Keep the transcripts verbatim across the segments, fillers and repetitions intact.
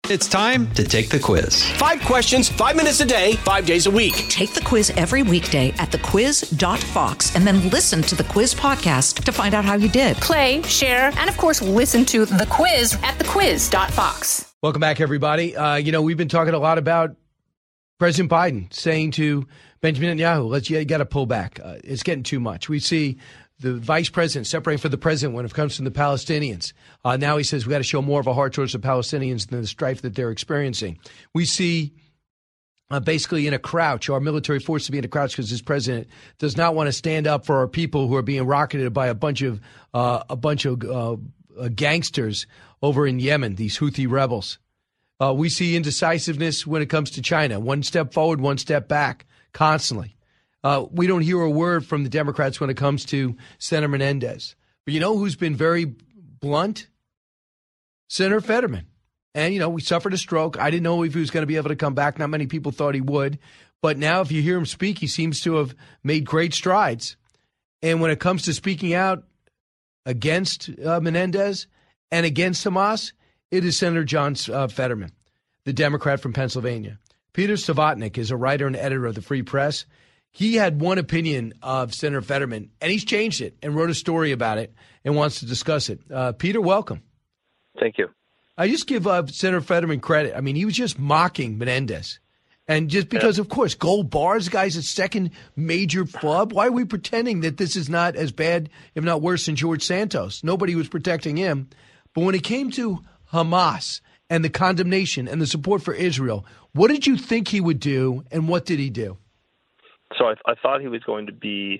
It's time to take the quiz. Five questions, five minutes a day, five days a week. Take the quiz every weekday at the quiz dot fox and then listen to the quiz podcast to find out how you did. Play, share, and of course, listen to the quiz at the quiz dot fox. Welcome back, everybody. Uh, you know, we've been talking a lot about President Biden saying to Benjamin Netanyahu, let's, you got to pull back. Uh, it's getting too much. We see the vice president separating from the president when it comes to the Palestinians. Uh, now he says we got to show more of a heart towards the Palestinians than the strife that they're experiencing. We see uh, basically in a crouch, our military force to be in a crouch because this president does not want to stand up for our people who are being rocketed by a bunch of uh, a bunch of uh, uh, gangsters over in Yemen, these Houthi rebels. Uh, we see indecisiveness when it comes to China. One step forward, one step back, constantly. Uh, we don't hear a word from the Democrats when it comes to Senator Menendez. But you know who's been very blunt? Senator Fetterman. And, you know, we suffered a stroke. I didn't know if he was going to be able to come back. Not many people thought he would. But now if you hear him speak, he seems to have made great strides. And when it comes to speaking out against uh, Menendez and against Hamas, it is Senator John uh, Fetterman, the Democrat from Pennsylvania. Peter Savatnik is a writer and editor of the Free Press. He had one opinion of Senator Fetterman, and he's changed it and wrote a story about it and wants to discuss it. Uh, Peter, welcome. Thank you. I just give uh, Senator Fetterman credit. I mean, he was just mocking Menendez. And just because, yeah. of course, gold bars, the guy's a second major flub. Why are we pretending that this is not as bad, if not worse, than George Santos? Nobody was protecting him. But when it came to Hamas and the condemnation and the support for Israel, what did you think he would do, and what did he do? So I, I thought he was going to be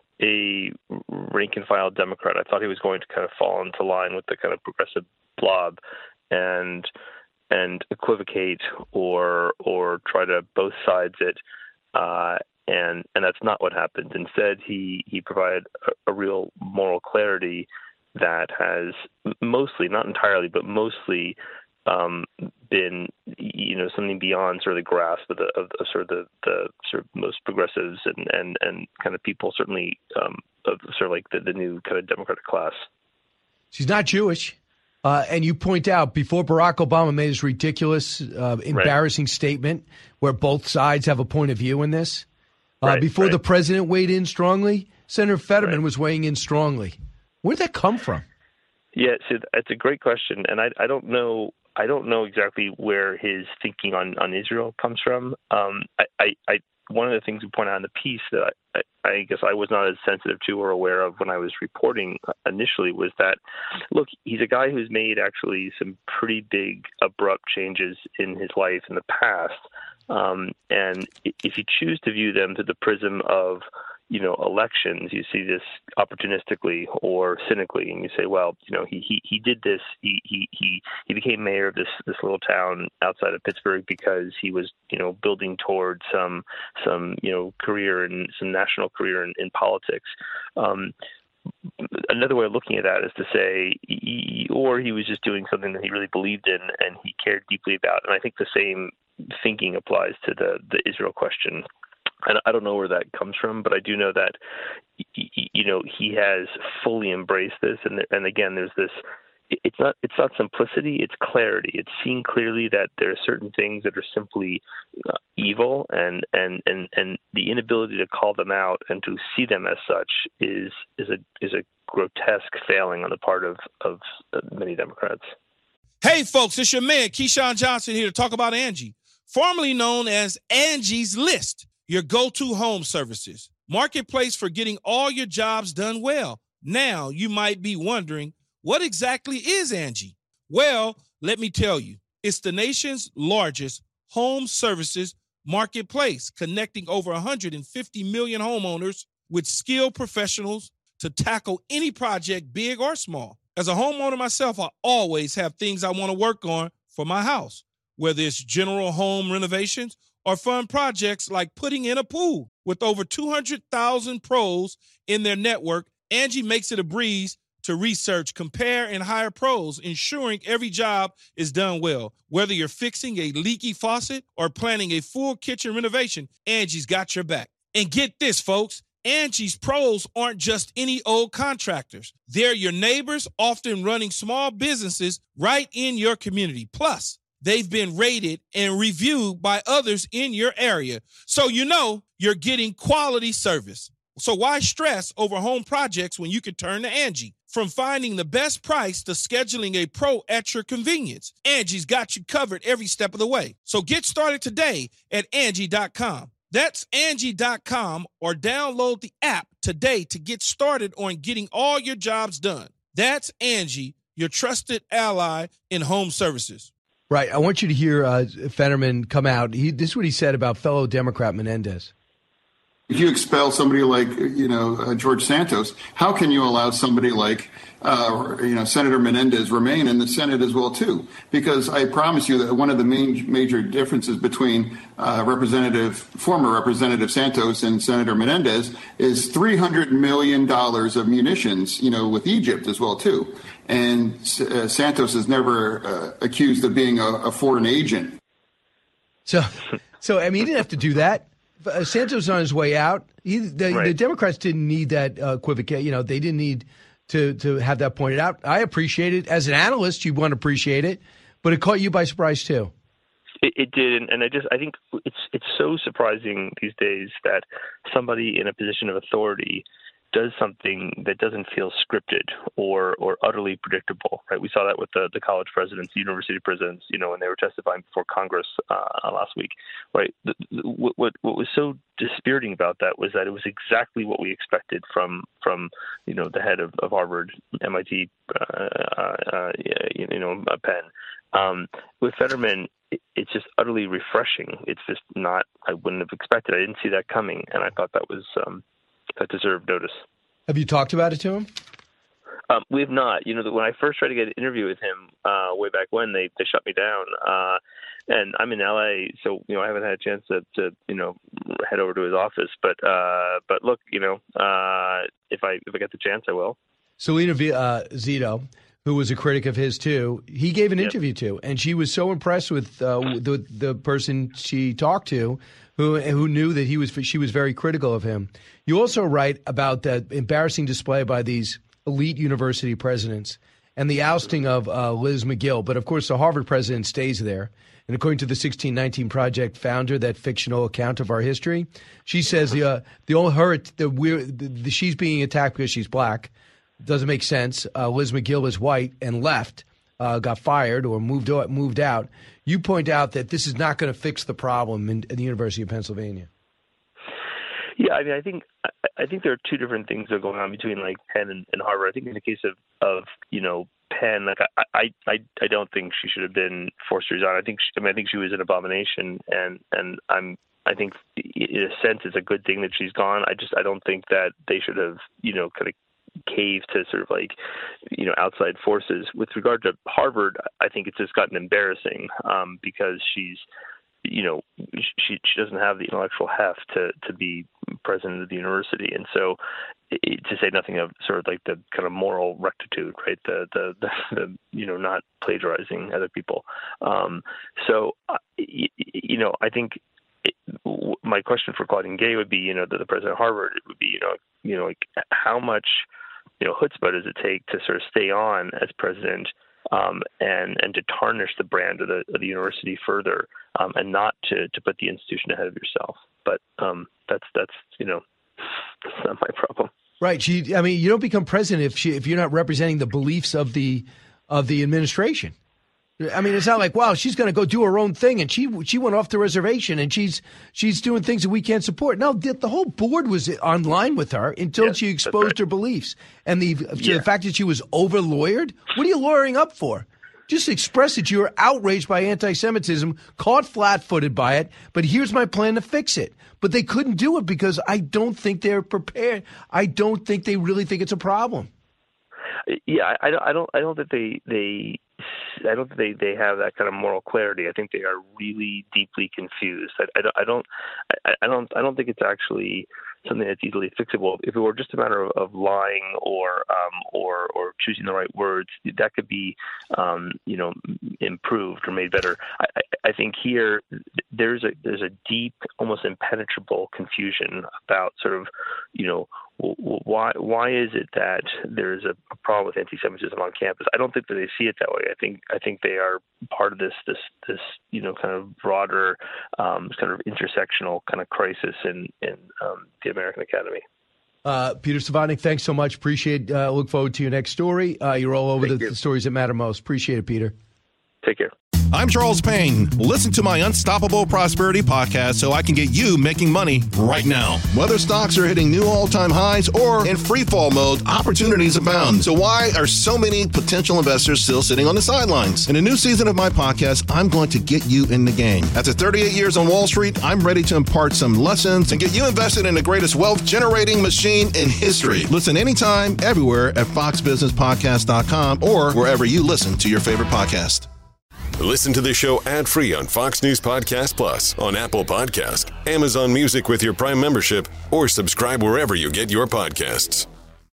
a rank-and-file Democrat. I thought he was going to kind of fall into line with the kind of progressive blob and and equivocate or or try to both sides it, uh, and and that's not what happened. Instead, he he provided a, a real moral clarity that has mostly, not entirely, but mostly um, been, you know, something beyond sort of the grasp of, the, of, of sort of the, the sort of most progressives and, and, and kind of people, certainly um, of sort of like the, the new kind of Democratic class. She's not Jewish. Uh, and you point out, before Barack Obama made his ridiculous, uh, embarrassing right. statement where both sides have a point of view in this, uh, right, before right. the president weighed in strongly, Senator Fetterman right. was weighing in strongly. Where did that come from? Yeah, so it's a great question, and I, I don't know. I don't know exactly where his thinking on, on Israel comes from. Um, I, I, I one of the things we point out in the piece that I, I, I guess I was not as sensitive to or aware of when I was reporting initially was that, look, he's a guy who's made actually some pretty big abrupt changes in his life in the past, um, and if you choose to view them through the prism of, you know, elections, you see this opportunistically or cynically, and you say, well, you know, he he, he did this. He, he he he became mayor of this this little town outside of Pittsburgh because he was, you know, building towards some some you know career and some national career in, in politics. Um, another way of looking at that is to say, he, or he was just doing something that he really believed in and he cared deeply about. And I think the same thinking applies to the the Israel question. And I don't know where that comes from, but I do know that, you know, he has fully embraced this. And and again, there's this. It's not it's not simplicity. It's clarity. It's seeing clearly that there are certain things that are simply uh, evil, and, and, and, and the inability to call them out and to see them as such is is a is a grotesque failing on the part of of many Democrats. Hey, folks, it's your man Keyshawn Johnson here to talk about Angie, formerly known as Angie's List. Your go-to home services. Marketplace for getting all your jobs done well. Now, you might be wondering, what exactly is Angie? Well, let me tell you. It's the nation's largest home services marketplace, connecting over one hundred fifty million homeowners with skilled professionals to tackle any project, big or small. As a homeowner myself, I always have things I want to work on for my house, whether it's general home renovations or fun projects like putting in a pool. With over two hundred thousand pros in their network, Angie makes it a breeze to research, compare, and hire pros, ensuring every job is done well. Whether you're fixing a leaky faucet or planning a full kitchen renovation, Angie's got your back. And get this, folks, Angie's pros aren't just any old contractors. They're your neighbors, often running small businesses right in your community. Plus, they've been rated and reviewed by others in your area. So you know you're getting quality service. So why stress over home projects when you can turn to Angie? From finding the best price to scheduling a pro at your convenience, Angie's got you covered every step of the way. So get started today at Angie dot com. That's Angie dot com, or download the app today to get started on getting all your jobs done. That's Angie, your trusted ally in home services. Right. I want you to hear uh, Fetterman come out. He, this is what he said about fellow Democrat Menendez. If you expel somebody like, you know, uh, George Santos, how can you allow somebody like, uh, you know, Senator Menendez remain in the Senate as well, too? Because I promise you that one of the main major differences between uh, Representative, former Representative Santos and Senator Menendez is three hundred million dollars of munitions, you know, with Egypt as well, too. And uh, Santos is never uh, accused of being a, a foreign agent. So, so I mean, he didn't have to do that. Uh, Santos on his way out. He, the, right. the Democrats didn't need that uh, equivocate. You know, they didn't need to to have that pointed out. I appreciate it as an analyst. You want to appreciate it, but it caught you by surprise too. It, it did, and I just I think it's it's so surprising these days that somebody in a position of authority does something that doesn't feel scripted or or utterly predictable, right? We saw that with the, the college presidents, the university presidents, you know, when they were testifying before Congress uh, last week, right? The, the, what what was so dispiriting about that was that it was exactly what we expected from from you know the head of, of Harvard, M I T, uh, uh, you know, Penn. Um, with Fetterman, it, it's just utterly refreshing. It's just not. I wouldn't have expected. I didn't see that coming, and I thought that was. Um, That deserved notice. Have you talked about it to him? Um, we have not. You know, when I first tried to get an interview with him uh, way back when, they, they shut me down. Uh, and I'm in L A, so you know I haven't had a chance to, to you know head over to his office. But uh, but look, you know, uh, if I if I get the chance, I will. Selena v- uh, Zito, who was a critic of his too, he gave an yep. interview to, and she was so impressed with uh, the the person she talked to, who who knew that he was she was very critical of him. You also write about that embarrassing display by these elite university presidents and the ousting of uh, Liz McGill. But of course, the Harvard president stays there. And according to the sixteen nineteen Project founder, that fictional account of our history, she says the uh, the only her the, we're, the, the she's being attacked because she's black. Doesn't make sense. Uh, Liz McGill is white and left, uh, got fired or moved out, moved out. You point out that this is not going to fix the problem in, in the University of Pennsylvania. Yeah, I mean, I think I think there are two different things that are going on between like Penn and, and Harvard. I think in the case of, of you know Penn, like I, I I I don't think she should have been forced to resign. I think she, I mean I think she was an abomination, and and I'm I think in a sense it's a good thing that she's gone. I just I don't think that they should have you know kind of caved to sort of like you know outside forces. With regard to Harvard, I think it's just gotten embarrassing um, because she's. You know, she she doesn't have the intellectual heft to, to be president of the university, and so it, to say nothing of sort of like the kind of moral rectitude, right? The the the, the you know not plagiarizing other people. Um, so uh, you, you know, I think it, my question for Claudine Gay would be, you know, that the president of Harvard it would be, you know, you know, like how much you know chutzpah does it take to sort of stay on as president? Um, and and to tarnish the brand of the of the university further, um, and not to, to put the institution ahead of yourself. But um, that's that's you know that's not my problem. Right. She. I mean, you don't become president if she if you're not representing the beliefs of the of the administration. I mean, it's not like, wow, she's going to go do her own thing, and she she went off the reservation, and she's she's doing things that we can't support. No, the, the whole board was online with her until yes, she exposed right. her beliefs, and the yeah. the fact that she was over lawyered. What are you lawyering up for? Just express that you're outraged by anti-Semitism, caught flat-footed by it. But here's my plan to fix it. But they couldn't do it because I don't think they're prepared. I don't think they really think it's a problem. Yeah, I, I don't. I don't think they they. I don't think they, they have that kind of moral clarity. I think they are really deeply confused. I, I, I don't. I, I don't. I don't think it's actually something that's easily fixable. If it were just a matter of, of lying or um, or or choosing the right words, that could be um, you know improved or made better. I, I think here there's a there's a deep, almost impenetrable confusion about sort of you know why why is it that there's a, a problem with anti-Semitism on campus? I don't think that they see it that way. I think I think they are part of this this this you know kind of broader um, kind of intersectional kind of crisis in in um, the American academy. Uh, Peter Savanik, thanks so much. Appreciate. Uh, look forward to your next story. Uh, you're all over the, the stories that matter most. Appreciate it, Peter. Take care. I'm Charles Payne. Listen to my Unstoppable Prosperity podcast so I can get you making money right now. Whether stocks are hitting new all-time highs or in free fall mode, opportunities abound. So why are so many potential investors still sitting on the sidelines? In a new season of my podcast, I'm going to get you in the game. After thirty-eight years on Wall Street, I'm ready to impart some lessons and get you invested in the greatest wealth-generating machine in history. Listen anytime, everywhere at fox business podcast dot com or wherever you listen to your favorite podcast. Listen to the show ad-free on Fox News Podcast Plus, on Apple Podcast, Amazon Music with your Prime membership, or subscribe wherever you get your podcasts.